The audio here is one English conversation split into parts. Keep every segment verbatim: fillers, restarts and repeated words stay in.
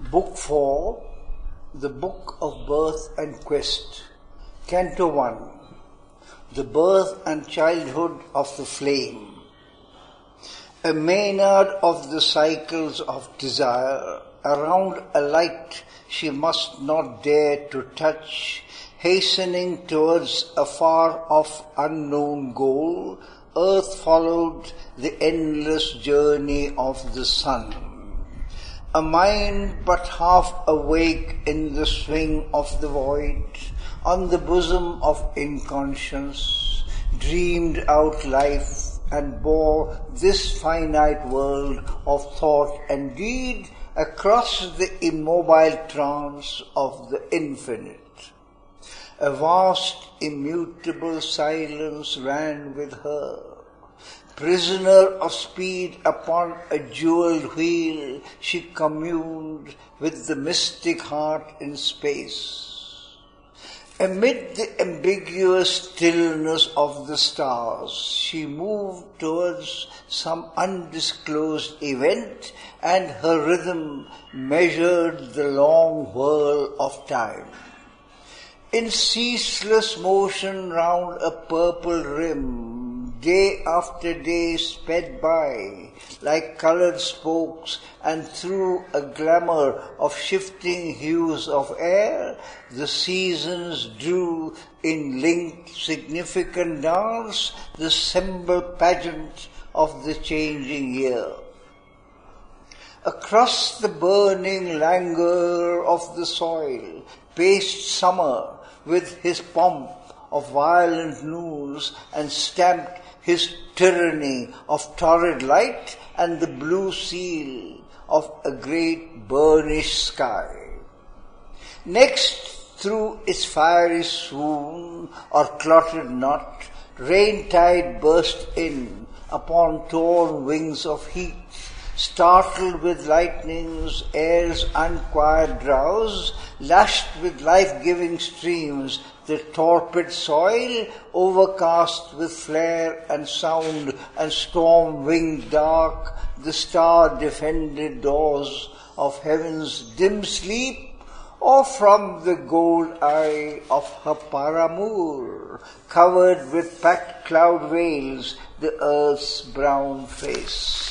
Book four, The Book of Birth and Quest, Canto one, The Birth and Childhood of the Flame. A maynard of the cycles of desire, around a light she must not dare to touch, hastening towards a far-off unknown goal, earth followed the endless journey of the sun. A mind but half awake in the swing of the void, on the bosom of inconscience, dreamed out life and bore this finite world of thought and deed across the immobile trance of the infinite. A vast, immutable silence ran with her. Prisoner of speed upon a jeweled wheel, she communed with the mystic heart in space. Amid the ambiguous stillness of the stars, she moved towards some undisclosed event, and her rhythm measured the long whirl of time. In ceaseless motion round a purple rim, day after day sped by like colored spokes, and through a glamour of shifting hues of air, the seasons drew in linked significant dance the symbol pageant of the changing year. Across the burning languor of the soil paced summer with his pomp of violent noons, and stamped his tyranny of torrid light and the blue seal of a great burnished sky. Next, through its fiery swoon or clotted knot, rain tide burst in upon torn wings of heat, startled with lightnings, air's unquiet drowse, lashed with life-giving streams, the torpid soil, overcast with flare and sound and storm-winged dark, the star-defended doors of heaven's dim sleep, or from the gold eye of her paramour, covered with packed cloud veils, the earth's brown face.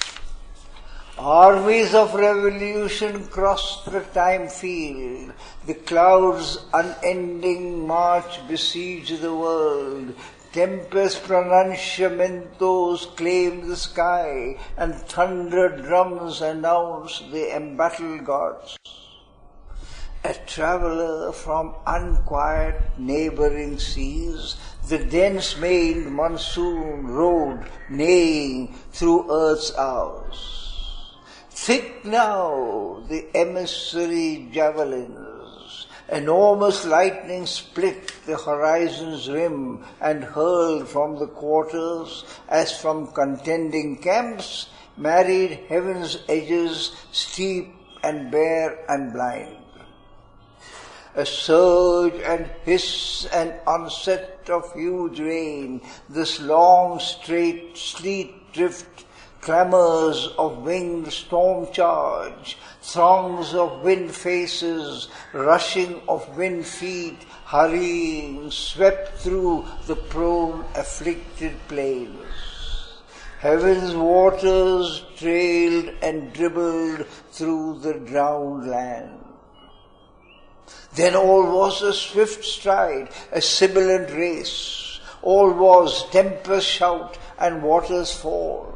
Armies of revolution crossed the time field. The clouds' unending march besiege the world. Tempest pronunciamentos claim the sky, and thunder drums announce the embattled gods. A traveller from unquiet neighboring seas, the dense-maned monsoon rode, neighing through earth's hours. Thick now the emissary javelins, enormous lightning split the horizon's rim and hurled from the quarters as from contending camps, married heaven's edges steep and bare and blind. A surge and hiss and onset of huge rain, this long straight sleet drift, clamors of winged storm charge, throngs of wind faces, rushing of wind feet, hurrying, swept through the prone afflicted plains. Heaven's waters trailed and dribbled through the drowned land. Then all was a swift stride, a sibilant race. All was tempest shout and waters fall.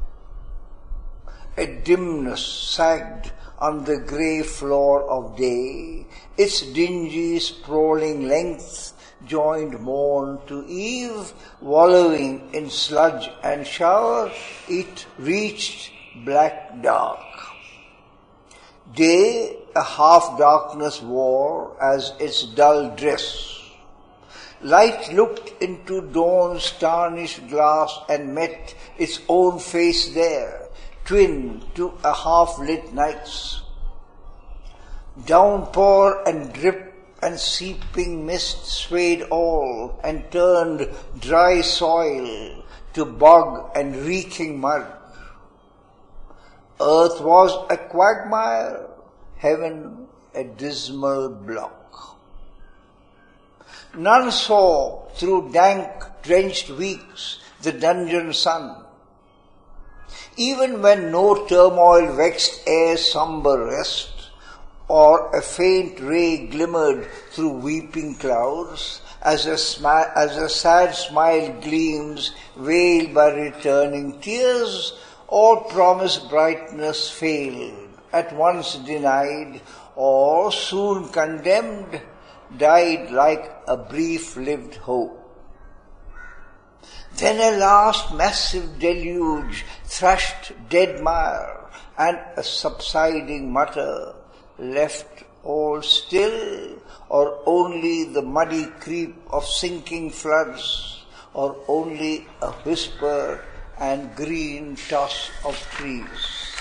A dimness sagged on the grey floor of day, its dingy sprawling length joined morn to eve, wallowing in sludge and shower, it reached black dark. Day a half-darkness wore as its dull dress. Light looked into dawn's tarnished glass and met its own face there, twin to a half-lit night's. Downpour and drip and seeping mist swayed all and turned dry soil to bog and reeking mud. Earth was a quagmire, heaven a dismal block. None saw through dank, drenched weeks the dungeon sun. Even when no turmoil vexed air's sombre rest, or a faint ray glimmered through weeping clouds, as a, smi- as a sad smile gleams, veiled by returning tears, all promised brightness failed, at once denied, or soon condemned, died like a brief-lived hope. Then a last massive deluge thrashed dead mire, and a subsiding mutter left all still, or only the muddy creep of sinking floods, or only a whisper and green toss of trees.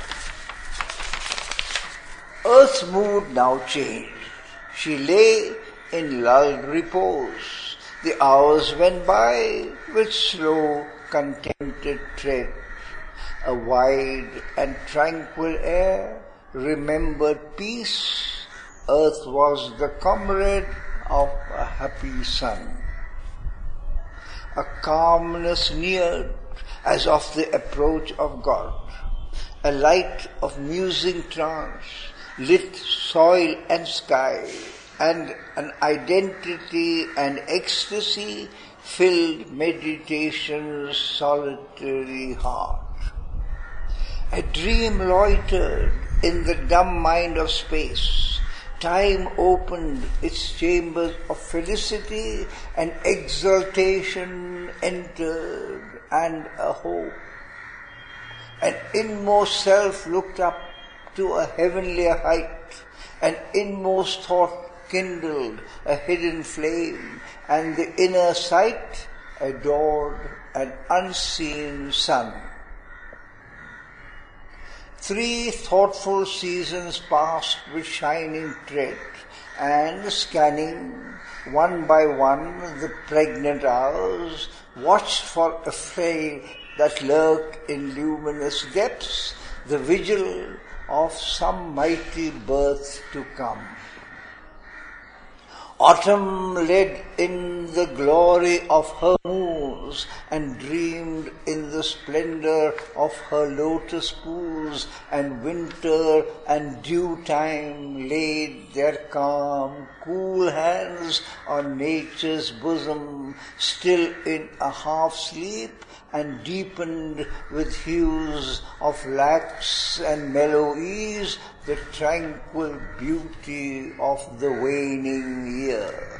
Earth's mood now changed. She lay in lulled repose. The hours went by with slow, contented tread. A wide and tranquil air remembered peace. Earth was the comrade of a happy sun. A calmness neared as of the approach of God. A light of musing trance lit soil and sky, and an identity and ecstasy filled meditation's solitary heart. A dream loitered in the dumb mind of space. Time opened its chambers of felicity, and exaltation entered, and a hope. An inmost self looked up to a heavenlier height, an inmost thought kindled a hidden flame, and the inner sight adored an unseen sun. Three thoughtful seasons passed with shining tread, and scanning one by one the pregnant hours, watched for a frail that lurked in luminous depths, the vigil of some mighty birth to come. Autumn led in the glory of her moons, and dreamed in the splendor of her lotus pools, and winter and dew time laid their calm, cool hands on nature's bosom, still in a half sleep, and deepened with hues of lax and mellow ease the tranquil beauty of the waning year.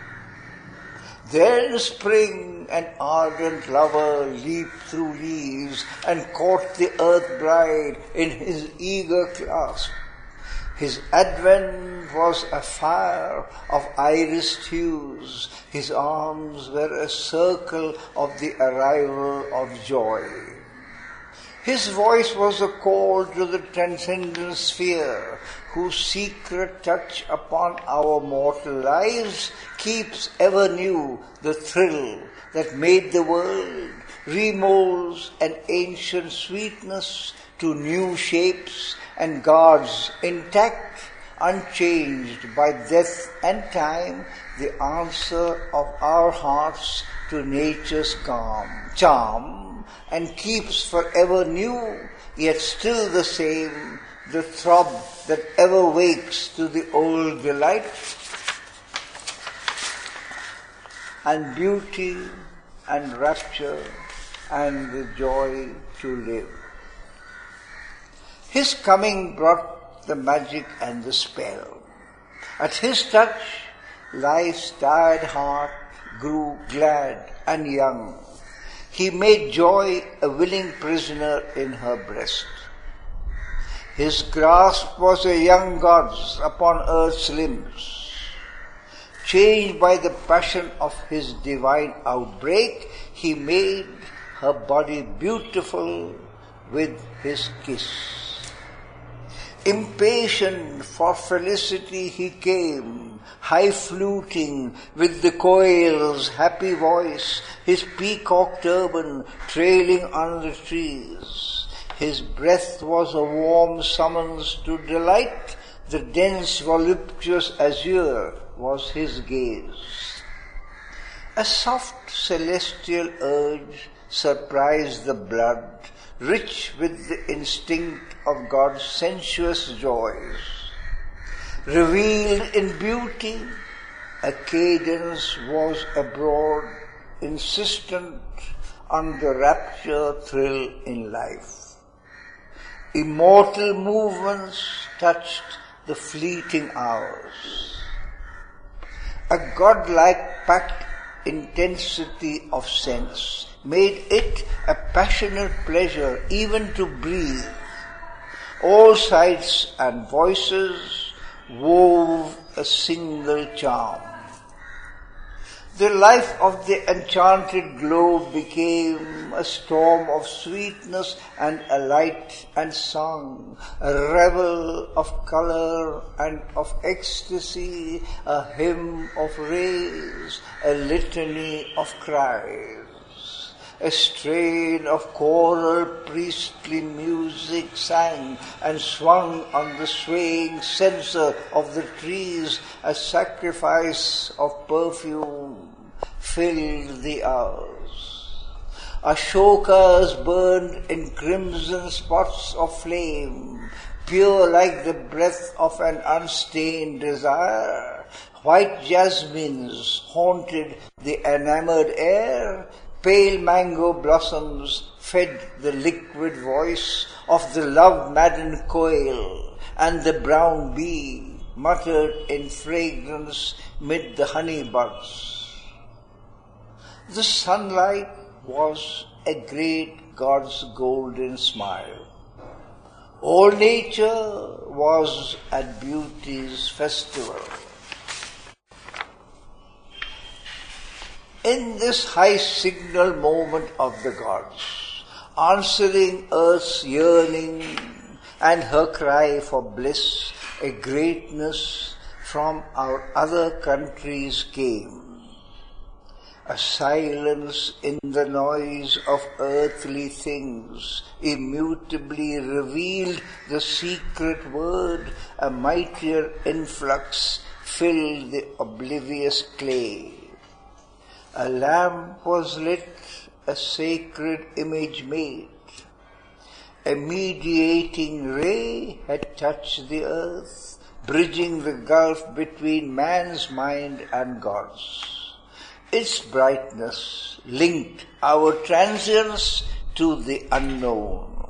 Then spring, an ardent lover, leaped through leaves and caught the earth bride in his eager clasp. His advent was a fire of irised hues. His arms were a circle of the arrival of joy. His voice was a call to the transcendent sphere, whose secret touch upon our mortal lives keeps ever new the thrill that made the world, remolds an ancient sweetness to new shapes, and guards intact, unchanged by death and time, the answer of our hearts to nature's calm, charm, and keeps forever new, yet still the same, the throb that ever wakes to the old delight, and beauty and rapture and the joy to live. His coming brought the magic and the spell. At his touch, life's tired heart grew glad and young. He made joy a willing prisoner in her breast. His grasp was a young god's upon earth's limbs. Changed by the passion of his divine outbreak, he made her body beautiful with his kiss. Impatient for felicity he came, high fluting with the quail's happy voice, his peacock turban trailing on the trees. His breath was a warm summons to delight, the dense voluptuous azure was his gaze. A soft celestial urge surprised the blood, rich with the instinct of God's sensuous joys. Revealed in beauty, a cadence was abroad, insistent on the rapture thrill in life. Immortal movements touched the fleeting hours. A godlike packed intensity of sense made it a passionate pleasure even to breathe. All sights and voices wove a single charm. The life of the enchanted globe became a storm of sweetness and a light and song, a revel of color and of ecstasy, a hymn of rays, a litany of cries. A strain of choral priestly music sang and swung on the swaying censer of the trees. A sacrifice of perfume filled the hours. Ashokas burned in crimson spots of flame, pure like the breath of an unstained desire. White jasmines haunted the enamored air. Pale mango blossoms fed the liquid voice of the love-maddened quail, and the brown bee muttered in fragrance mid the honey buds. The sunlight was a great God's golden smile. All nature was at beauty's festival. In this high signal moment of the gods, answering earth's yearning and her cry for bliss, a greatness from our other countries came. A silence in the noise of earthly things immutably revealed the secret word. A mightier influx filled the oblivious clay. A lamp was lit, a sacred image made. A mediating ray had touched the earth, bridging the gulf between man's mind and God's. Its brightness linked our transience to the unknown.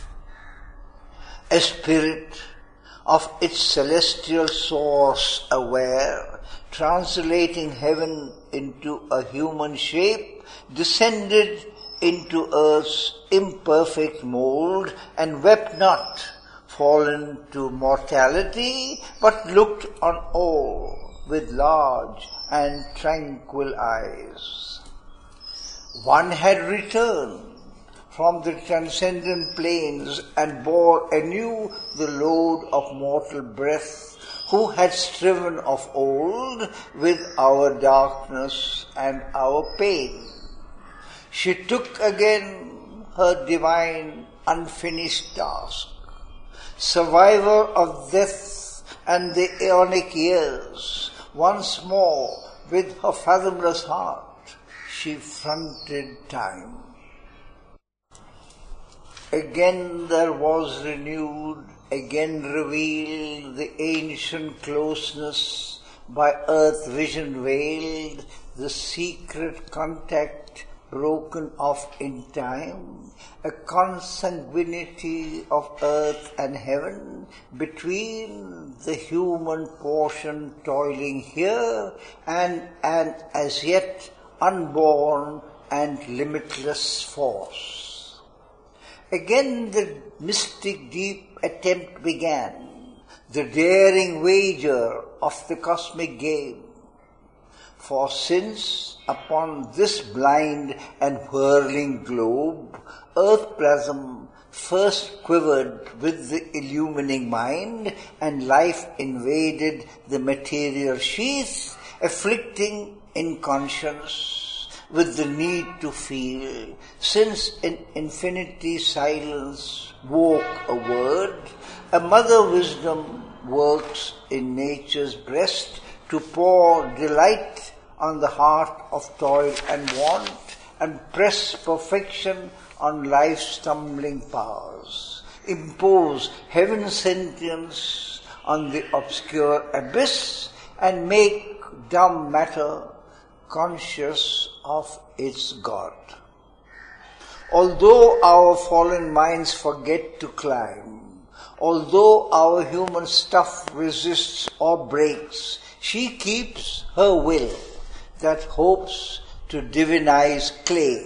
A spirit of its celestial source aware, translating heaven into a human shape, descended into earth's imperfect mold and wept not, fallen to mortality, but looked on all with large and tranquil eyes. One had returned from the transcendent plains and bore anew the load of mortal breath, who had striven of old with our darkness and our pain. She took again her divine unfinished task. Survivor of death and the aeonic years, once more with her fathomless heart, she fronted time. Again there was renewed, again revealed the ancient closeness by earth vision veiled, the secret contact broken off in time, a consanguinity of earth and heaven between the human portion toiling here and an as yet unborn and limitless force. Again the mystic deep attempt began, the daring wager of the cosmic game. For since upon this blind and whirling globe, earth plasm first quivered with the illumining mind, and life invaded the material sheath, afflicting in conscience with the need to feel, since in infinity silence woke a word, a mother wisdom works in nature's breast to pour delight on the heart of toil and want, and press perfection on life's stumbling powers. Impose heaven's sentience on the obscure abyss, and make dumb matter conscious of its God. Although our fallen minds forget to climb, although our human stuff resists or breaks, she keeps her will that hopes to divinize clay.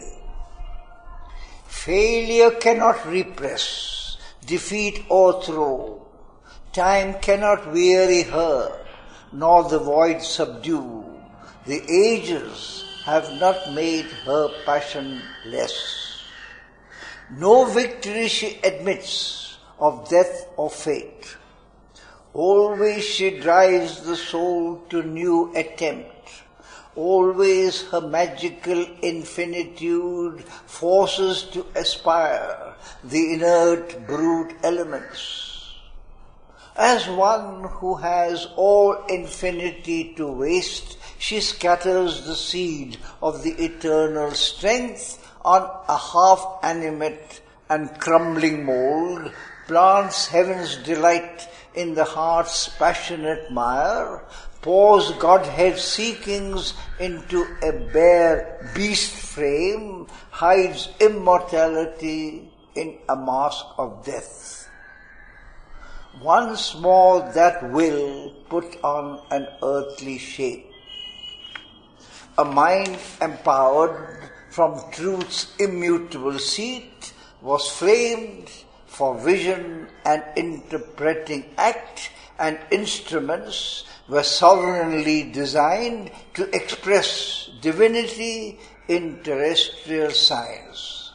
Failure cannot repress, defeat o'erthrow. Time cannot weary her, nor the void subdue. The ages have not made her passion less. No victory she admits of death or fate. Always she drives the soul to new attempt. Always her magical infinitude forces to aspire the inert brute elements. As one who has all infinity to waste, she scatters the seed of the eternal strength on a half-animate and crumbling mold, plants heaven's delight in the heart's passionate mire, pours Godhead seekings into a bare beast frame, hides immortality in a mask of death. Once more that will put on an earthly shape. A mind empowered from truth's immutable seat was framed for vision and interpreting act, and instruments were sovereignly designed to express divinity in terrestrial science.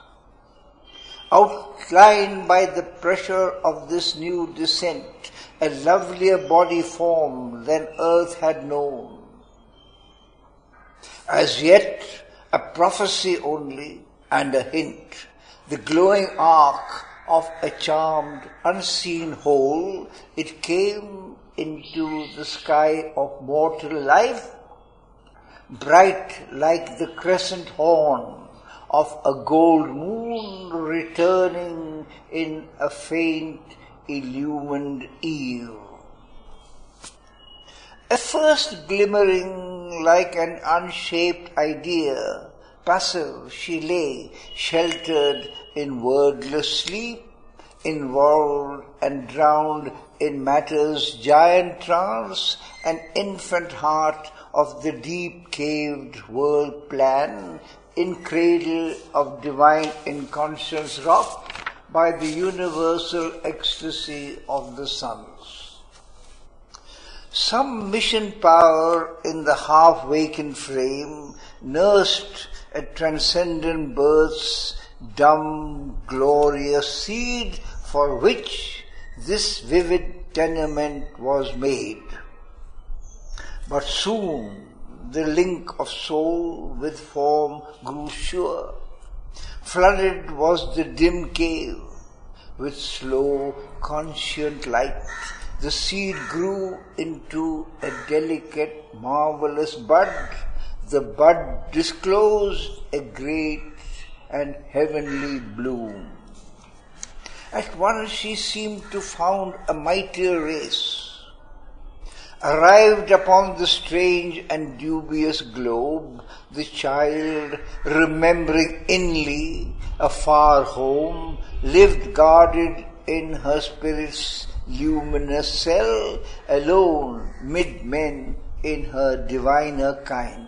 Outlined by the pressure of this new descent, a lovelier body form than earth had known. As yet, a prophecy only and a hint, the glowing arc of a charmed, unseen whole, it came into the sky of mortal life, bright like the crescent horn of a gold moon returning in a faint, illumined eve. A first glimmering like an unshaped idea, passive she lay, sheltered in wordless sleep, involved and drowned in matter's giant trance, an infant heart of the deep-caved world plan, in cradle of divine inconscience rocked by the universal ecstasy of the suns. Some mission power in the half-wakened frame nursed a transcendent birth's dumb, glorious seed for which this vivid tenement was made. But soon the link of soul with form grew sure. Flooded was the dim cave with slow, conscient light. The seed grew into a delicate, marvelous bud. The bud disclosed a great and heavenly bloom. At once she seemed to found a mightier race. Arrived upon the strange and dubious globe, the child, remembering inly a far home, lived guarded in her spirit's luminous cell, alone mid men in her diviner kind.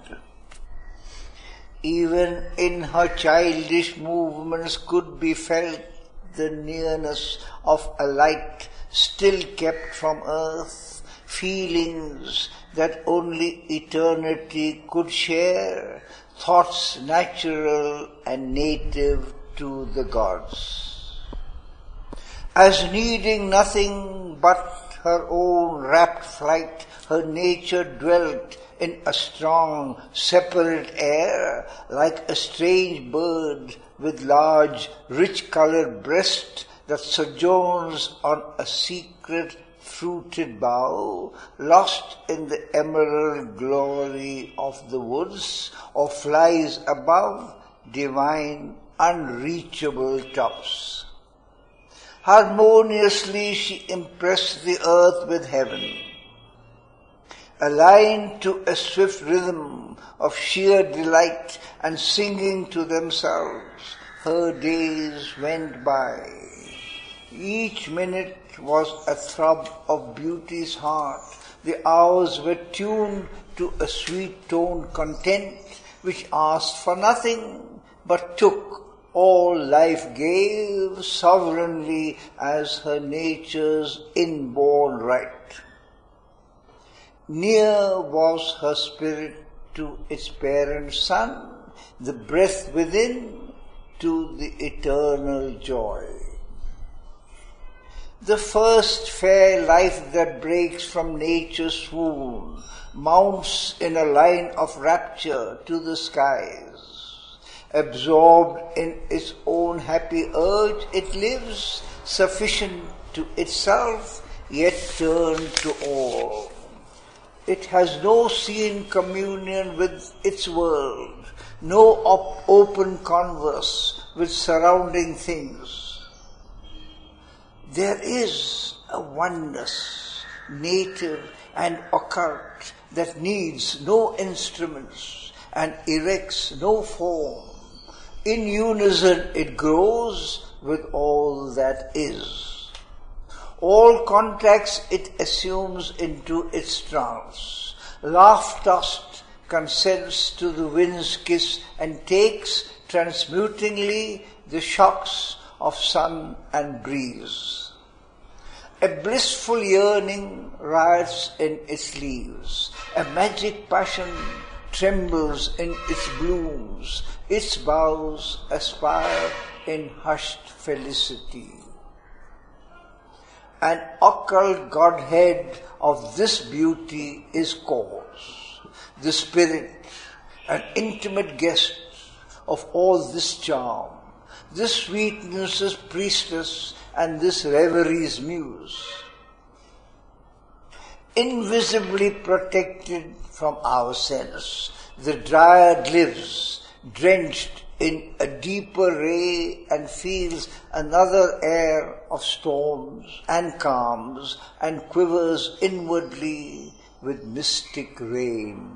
Even in her childish movements could be felt the nearness of a light still kept from earth, feelings that only eternity could share, thoughts natural and native to the gods. As needing nothing but her own rapt flight, her nature dwelt in a strong, separate air, like a strange bird with large, rich-colored breast that sojourns on a secret, fruited bough, lost in the emerald glory of the woods, or flies above divine unreachable tops. Harmoniously she impressed the earth with heaven, aligned to a swift rhythm of sheer delight, and singing to themselves, her days went by. Each minute was a throb of beauty's heart. The hours were tuned to a sweet-toned content which asked for nothing but took all life gave sovereignly as her nature's inborn right. Near was her spirit to its parent sun, the breath within to the eternal joy. The first fair life that breaks from nature's swoon mounts in a line of rapture to the skies. Absorbed in its own happy urge, it lives, sufficient to itself, yet turned to all. It has no seen communion with its world, no op- open converse with surrounding things. There is a oneness, native and occult, that needs no instruments and erects no form. In unison it grows with all that is. All contacts it assumes into its trance. Laugh-tossed consents to the wind's kiss and takes transmutingly the shocks of sun and breeze. A blissful yearning riots in its leaves. A magic passion trembles in its blooms. Its boughs aspire in hushed felicity. An occult Godhead of this beauty is cause, the spirit, an intimate guest of all this charm, this sweetness's priestess and this reverie's muse. Invisibly protected from our sense, the dryad lives, drenched in a deeper ray, and feels another air of storms and calms, and quivers inwardly with mystic rain.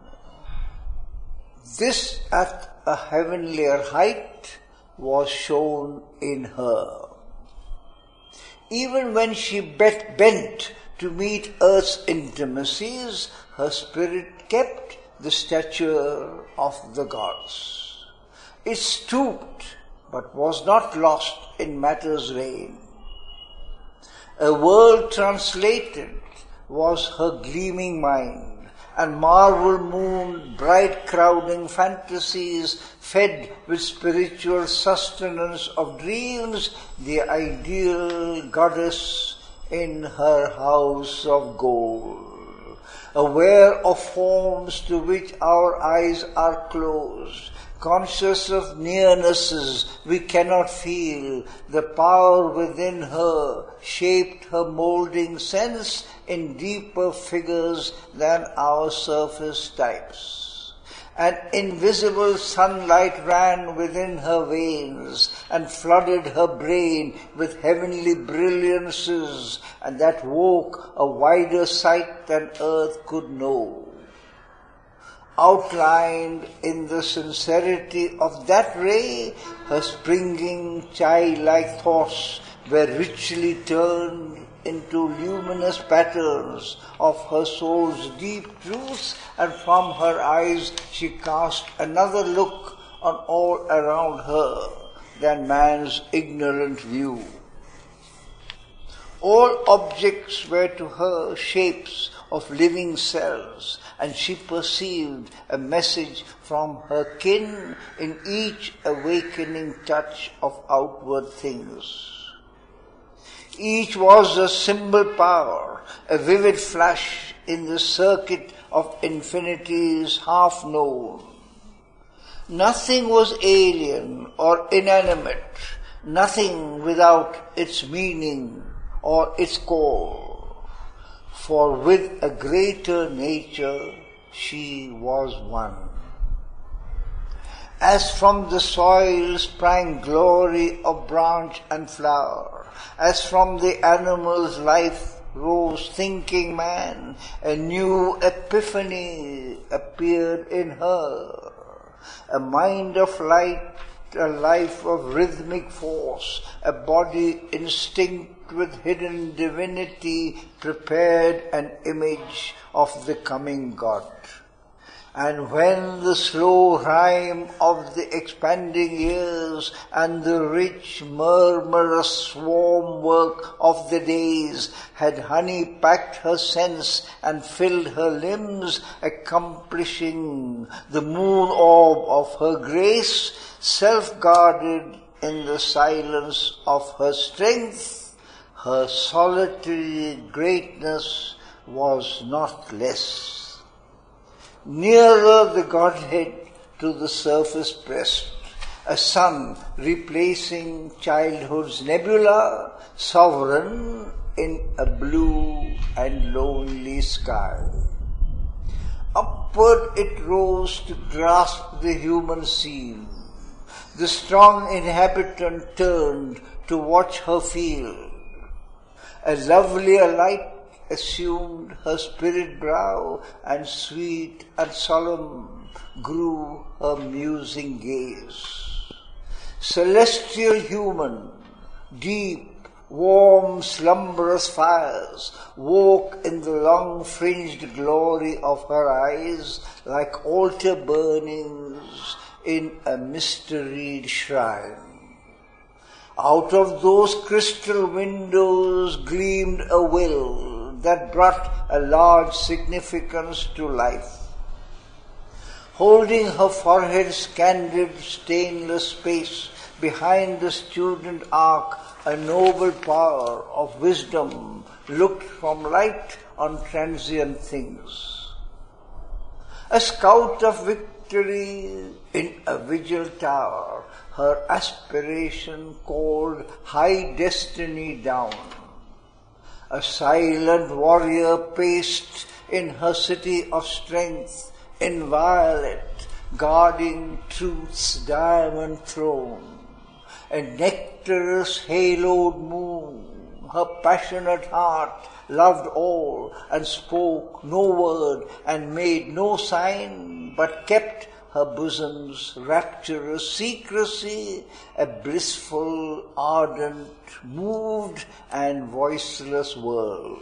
This at a heavenlier height was shown in her. Even when she bet bent to meet earth's intimacies, her spirit kept the stature of the gods. It stooped, but was not lost in matter's reign. A world translated was her gleaming mind, and marvel moon, bright crowding fantasies, fed with spiritual sustenance of dreams, the ideal goddess in her house of gold. Aware of forms to which our eyes are closed, conscious of nearnesses we cannot feel, the power within her shaped her molding sense in deeper figures than our surface types. An invisible sunlight ran within her veins and flooded her brain with heavenly brilliances, and that woke a wider sight than earth could know. Outlined in the sincerity of that ray, her springing childlike thoughts were richly turned into luminous patterns of her soul's deep truths, and from her eyes she cast another look on all around her than man's ignorant view. All objects were to her shapes of living cells, and she perceived a message from her kin in each awakening touch of outward things. Each was a symbol power, a vivid flash in the circuit of infinity's half known. Nothing was alien or inanimate, nothing without its meaning or its core. for with a greater nature she was one. As from the soil sprang glory of branch and flower, as from the animal's life rose thinking man, a new epiphany appeared in her, a mind of light, a life of rhythmic force, a body instinct with hidden divinity, prepared an image of the coming God. And when the slow rhyme of the expanding years and the rich murmurous swarm work of the days had honey-packed her sense and filled her limbs, accomplishing the moon orb of her grace, self-guarded in the silence of her strength, her solitary greatness was not less. Nearer the Godhead to the surface pressed, a sun replacing childhood's nebula, sovereign in a blue and lonely sky. Upward it rose to grasp the human scene. The strong inhabitant turned to watch her field. A lovelier light assumed her spirit brow, and sweet and solemn grew her musing gaze. Celestial human, deep, warm, slumberous fires woke in the long-fringed glory of her eyes like altar burnings in a mysteried shrine. Out of those crystal windows gleamed a will that brought a large significance to life. Holding her forehead's candid, stainless space behind the student arc, a noble power of wisdom looked from light on transient things. A scout of victory in a vigil tower, her aspiration called high destiny down. A silent warrior paced in her city of strength, inviolate, guarding truth's diamond throne. A nectarous haloed moon, her passionate heart loved all and spoke no word and made no sign, but kept her bosom's rapturous secrecy, a blissful, ardent, moved and voiceless world.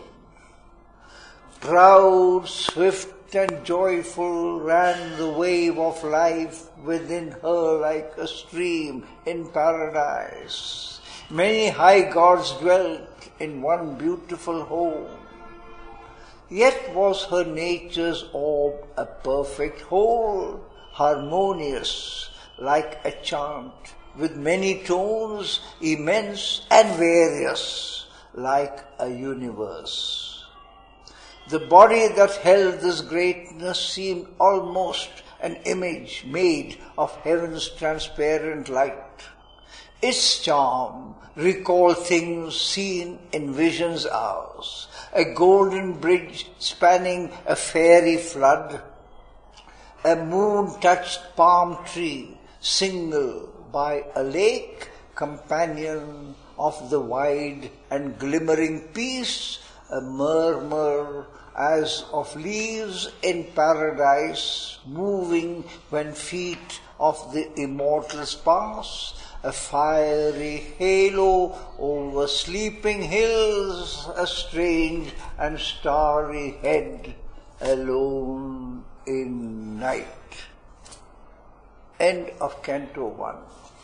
Proud, swift and joyful ran the wave of life within her like a stream in paradise. Many high gods dwelt in one beautiful home. Yet was her nature's orb a perfect whole, harmonious like a chant, with many tones, immense and various, like a universe. The body that held this greatness seemed almost an image made of heaven's transparent light. Its charm recalled things seen in vision's hours, a golden bridge spanning a fairy flood, a moon-touched palm tree, single by a lake, companion of the wide and glimmering peace, a murmur as of leaves in paradise, moving when feet of the immortals pass, a fiery halo over sleeping hills, a strange and starry head, alone in night. End of Canto one.